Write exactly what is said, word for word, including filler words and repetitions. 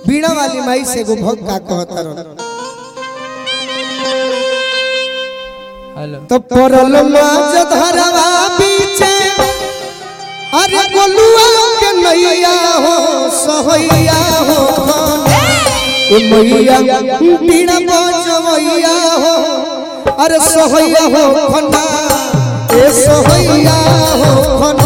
बीड़ा वाली माई से गो भक्त का कहता रहो तो परल माज धरवा पीछे अरे गोलुआ के नैया हो सहैया हो ए मैया बीड़ा बजवैया हो अरे सहैया हो खना ए सहैया हो खना